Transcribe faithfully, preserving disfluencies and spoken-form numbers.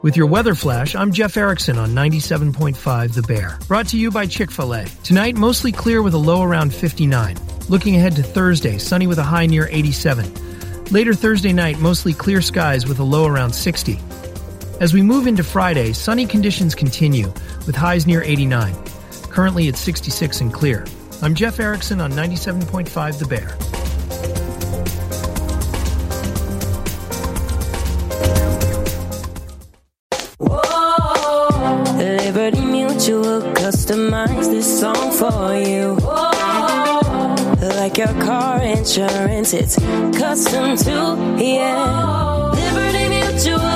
With your weather flash, I'm Jeff Erickson on ninety-seven point five The Bear. Brought to you by Chick-fil-A. Tonight, mostly clear with a low around fifty-nine. Looking ahead to Thursday, sunny with a high near eighty-seven. Later Thursday night, mostly clear skies with a low around sixty. As we move into Friday, sunny conditions continue with highs near eighty-nine. Currently at sixty-six and clear. I'm Jeff Erickson on ninety-seven point five The Bear. Liberty Mutual customized this song for you. Whoa. Like your car insurance, it's custom too, yeah. Liberty Mutual